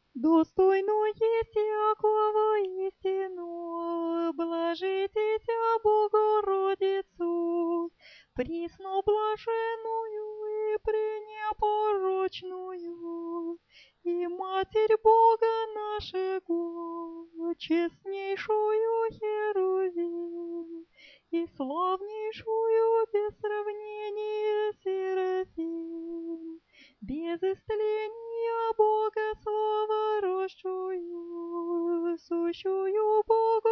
Достойную всякого истину, блажитеся Богородицу, пресноблаженную и пренепорочную, и Матерь Бога нашего, честнейшую Херувим, и славнейшую без сравнения Серафим, без истления Бога Слова росшую, сущую Богу